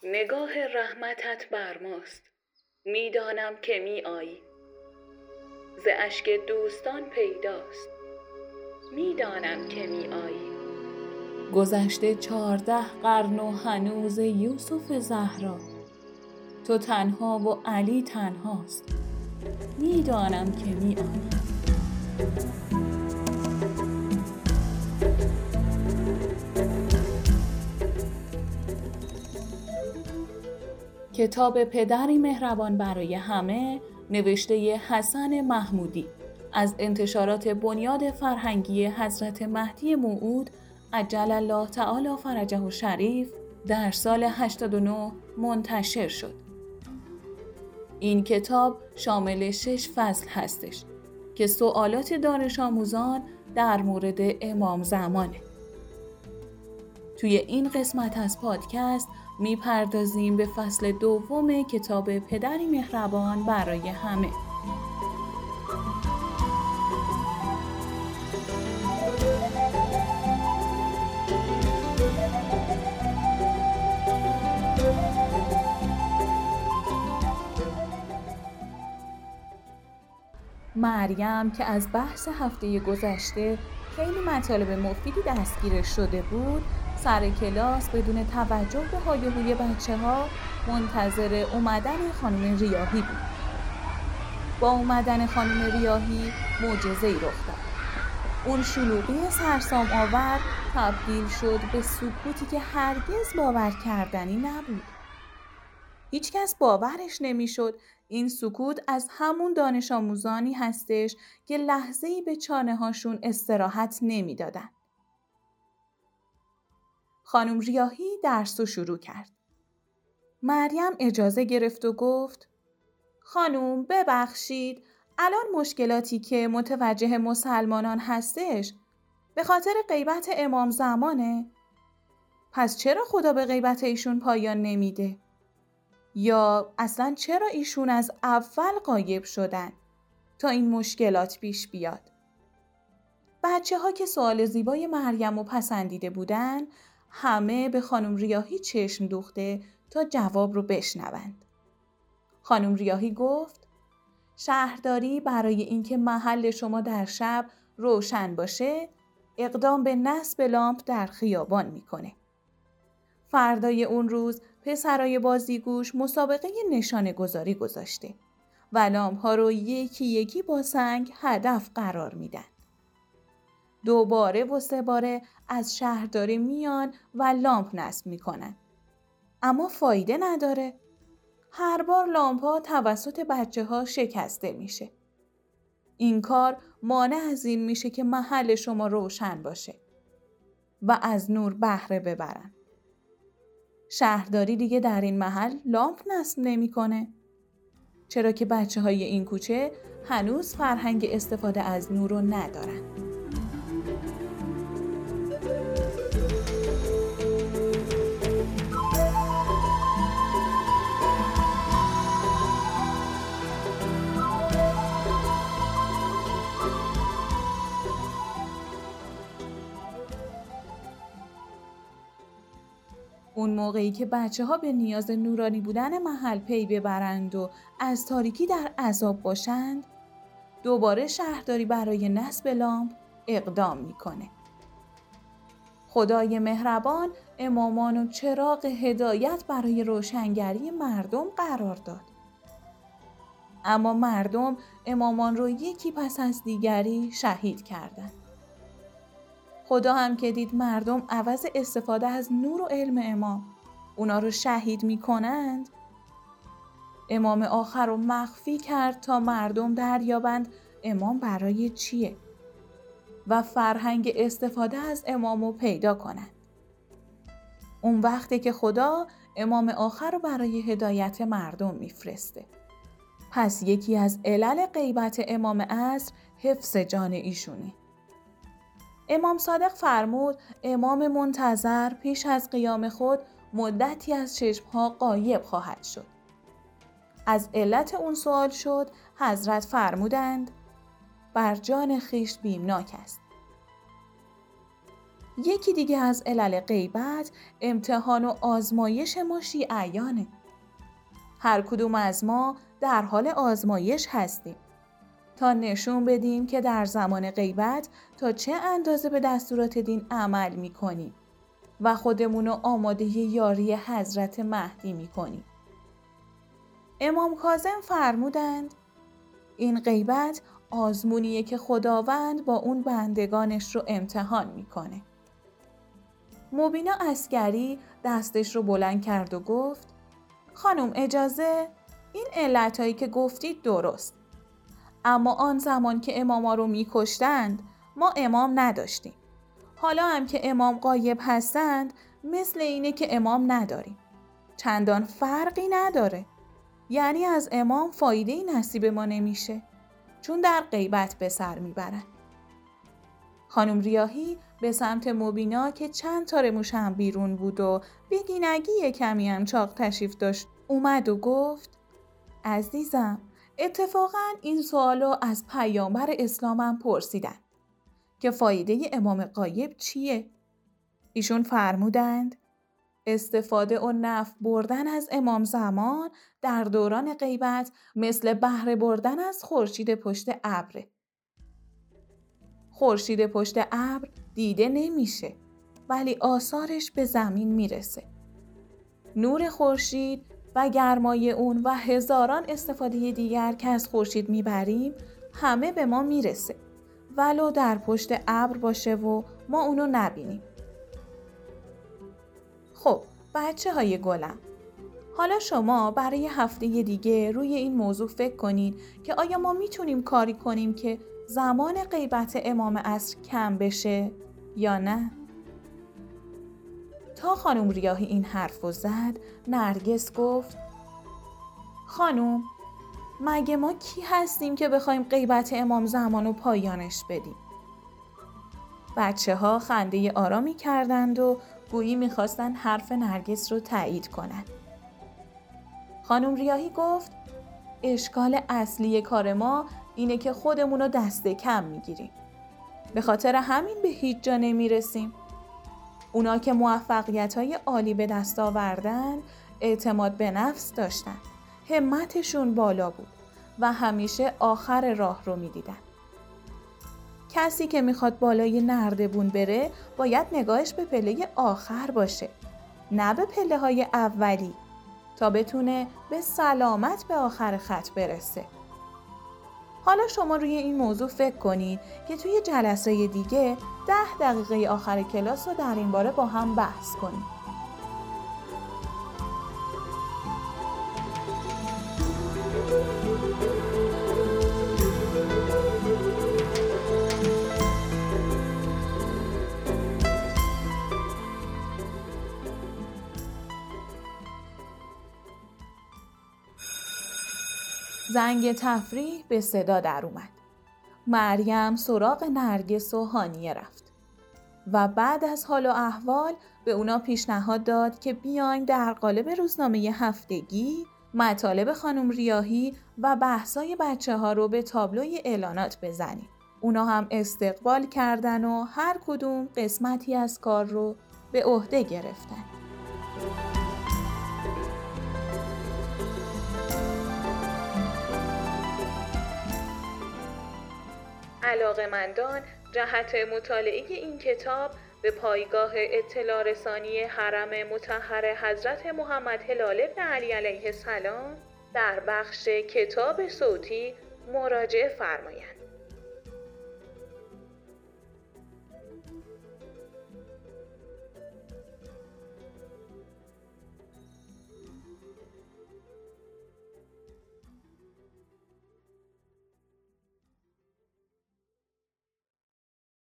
نگاه رحمتت بر ماست، میدانم که می آیی. ز اشک دوستان پیداست، میدانم که می آیی. گذشته 14 قرن و هنوز یوسف زهرا، تو تنها و علی تنهاست، میدانم که می آیی. کتاب پدری مهربان برای همه، نوشته حسن محمودی، از انتشارات بنیاد فرهنگی حضرت مهدی موعود عجل الله تعالی فرجه الشریف در سال 89 منتشر شد. این کتاب شامل 6 فصل هستش که سوالات دانش آموزان در مورد امام زمانه. توی این قسمت از پادکست میپردازیم به فصل دوم کتاب پدری مهربان برای همه. مریم که از بحث هفته گذشته خیلی مطالب مفیدی دستگیرش شده بود، سر کلاس بدون توجه به هایهوی بچه‌ها منتظر اومدن خانم ریاحی بود. با اومدن خانم ریاحی معجزه‌ای رخ داد. اون شلوغی سرسام آور تبدیل شد به سکوتی که هرگز باور کردنی نبود. هیچ کس باورش نمیشد این سکوت از همون دانش آموزانی هستش که لحظه‌ای به چانه هاشون استراحت نمیدادن. خانم ریاحی درس رو شروع کرد. مریم اجازه گرفت و گفت: خانم ببخشید، الان مشکلاتی که متوجه مسلمانان هستش به خاطر غیبت امام زمانه؟ پس چرا خدا به غیبت ایشون پایان نمیده؟ یا اصلا چرا ایشون از اول غایب شدن تا این مشکلات پیش بیاد؟ بچه ها که سوال زیبای مریم رو پسندیده بودن، همه به خانم ریاحی چشم دوخته تا جواب رو بشنوند. خانم ریاحی گفت: شهرداری برای اینکه محل شما در شب روشن باشه، اقدام به نصب لامپ در خیابان میکنه. فردای اون روز پسرای بازیگوش مسابقه نشانه گذاری گذاشته و لامپ ها رو یکی یکی با سنگ هدف قرار میدن. 2 باره و 3 باره از شهرداری میان و لامپ نصب میکنن. اما فایده نداره. هر بار لامپ ها توسط بچه ها شکسته میشه. این کار مانع از این میشه که محل شما روشن باشه و از نور بهره ببرن. شهرداری دیگه در این محل لامپ نصب نمیکنه، چرا که بچه‌های این کوچه هنوز فرهنگ استفاده از نور رو ندارن. اون موقعی که بچه‌ها به نیاز نورانی بودن محل پی ببرند و از تاریکی در عذاب باشند، دوباره شهرداری برای نصب لامپ اقدام میکنه. خدای مهربان امامان و چراغ هدایت برای روشنگری مردم قرار داد. اما مردم امامان رو یکی پس از دیگری شهید کردند. خدا هم که دید مردم عوض استفاده از نور و علم امام اونا رو شهید میکنند، امام آخر رو مخفی کرد تا مردم دریابند امام برای چیه و فرهنگ استفاده از امام رو پیدا کنند. اون وقته که خدا امام آخر رو برای هدایت مردم میفرسته. پس یکی از علل غیبت امام عصر حفظ جان ایشونه. امام صادق فرمود امام منتظر پیش از قیام خود مدتی از چشمها غایب خواهد شد. از علت اون سوال شد، حضرت فرمودند بر جان خویش بیمناک است. یکی دیگه از علل غیبت امتحان و آزمایش ما شیعیانه. هر کدوم از ما در حال آزمایش هستیم تا نشون بدیم که در زمان غیبت تا چه اندازه به دستورات دین عمل میکنیم و خودمونو آماده یاری حضرت مهدی میکنیم. امام کاظم فرمودند این غیبت آزمونیه که خداوند با اون بندگانش رو امتحان میکنه. مبینا عسکری دستش رو بلند کرد و گفت خانم اجازه، این علتایی که گفتید درست، اما آن زمان که اماما رو میکشتند ما امام نداشتیم. حالا هم که امام غایب هستند مثل اینه که امام نداریم. چندان فرقی نداره. یعنی از امام فایده‌ای نصیب ما نمیشه، چون در غیبت به سر میبرن. خانم ریاحی به سمت مبینا که چند تار موش هم بیرون بود و بیگینگی کمی هم چاق تشریف داشت اومد و گفت عزیزم، اتفاقاً این سوالو از پیامبر اسلامم پرسیدن که فایده امام غایب چیه؟ ایشون فرمودند استفاده و نفع بردن از امام زمان در دوران غیبت مثل بهره بردن از خورشید پشت ابره. خورشید پشت ابر دیده نمیشه ولی آثارش به زمین میرسه. نور خورشید و گرمای اون و هزاران استفاده دیگر که از خورشید میبریم همه به ما میرسه، ولو در پشت ابر باشه و ما اونو نبینیم. خب بچه های گلم، حالا شما برای هفته دیگه روی این موضوع فکر کنید که آیا ما میتونیم کاری کنیم که زمان غیبت امام عصر کم بشه یا نه؟ تا خانم ریاحی این حرفو زد، نرگس گفت خانم، مگه ما کی هستیم که بخوایم غیبت امام زمانو پایانش بدیم؟ بچه ها خنده آرامی کردند و گویی میخواستن حرف نرگس رو تایید کنند. خانم ریاحی گفت اشکال اصلی کار ما اینه که خودمونو دست کم میگیریم. به خاطر همین به هیچ جا نمیرسیم. اونا که موفقیت‌های عالی به دست آوردن، اعتماد به نفس داشتن، همتشون بالا بود و همیشه آخر راه رو میدیدن. کسی که میخواد بالای نردبون بره باید نگاهش به پله آخر باشه، نه به پله های اولی، تا بتونه به سلامت به آخر خط برسه. حالا شما روی این موضوع فکر کنید که توی جلسه دیگه 10 دقیقه آخر کلاس رو در این باره با هم بحث کنیم. زنگ تفریح به صدا در اومد. مریم سراغ نرگس و هانیه رفت و بعد از حال و احوال به اونا پیشنهاد داد که بیاین در قالب روزنامه هفتگی مطالب خانم ریاحی و بحثای بچه ها رو به تابلوی اعلانات بزنیم. اونا هم استقبال کردن و هر کدوم قسمتی از کار رو به عهده گرفتن. علاقه‌مندان جهت مطالعه این کتاب به پایگاه اطلاع رسانی حرم مطهر حضرت محمد هلال ابن علی علیه السلام در بخش کتاب صوتی مراجعه فرمایند.